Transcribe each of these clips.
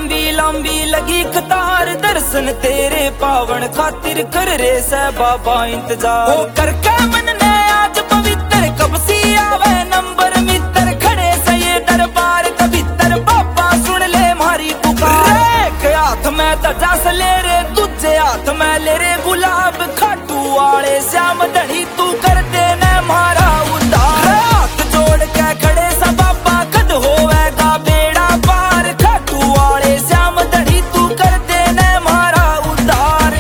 लंबी लंबी लगी कतार, दर्शन तेरे पावन खातिर कर रे से बाबा इंतजार। हो करके मन ने आज पवित्र, कब सी आवे नंबर मित्र, खड़े से ये दरबार के भीतर, बाबा सुन ले मारी पुकार। एक हाथ में ध्वजा से ले रे, दूजे हाथ में ले रे गुलाब, खाटू वाले श्याम धनी तू कर देना मारा उद्धार। हाथ जोड़ के खड़े सा बाबा कद होवेगा बेड़ा पार, खाटू वाले श्याम धनी तू कर देना मारा उद्धार।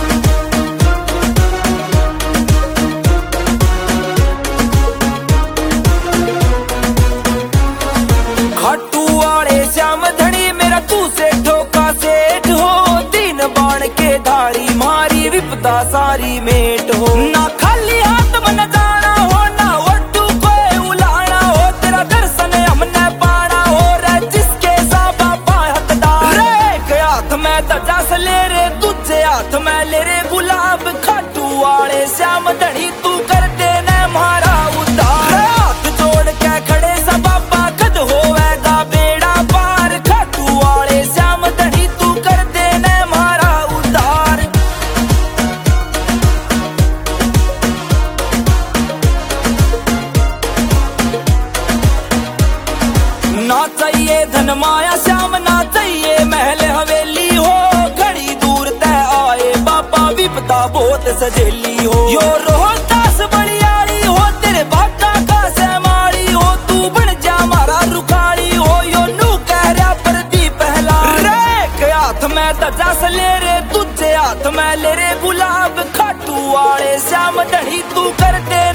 खाटू वाले श्याम धनी मेरा तू से ठोका सेठ हो, तीन बाण के धारी मारी विपदा सारी मेट हो। ना खाली हाथ मन जाना हो, ना वड्डू कोई उलाना हो, तेरा दर्शन हमने पाना हो रे जिसके सा बाबा हकदार। रे एक हाथ में ध्वजा से ले रे, दूजे हाथ में ले रे गुलाब, खाटू वाले श्याम धनी तू कर देना मारा उद्धार। हाथ जोड़ के खड़े सा बाबा कद होवेगा बेड़ा पार, खाटू वाले श्याम धनी तू कर देना मारा उद्धार। ना चाहिए धन माया श्याम, ना चाहिए महल हवेली हो, घड़ी दूर तय आए बाबा विपदा बहुत सजेली हो। यो रोहतास बलियाड़ी हो, तेरे बाका का सेमाड़ी हो, तू बन जा मारा रुखाड़ी हो, यो नू कह रहा परदी पहला। रे एक हाथ में ध्वजा से ले रे, दूजे हाथ में ले रे गुलाब, खाटू वाले श्याम धनी तू कर दे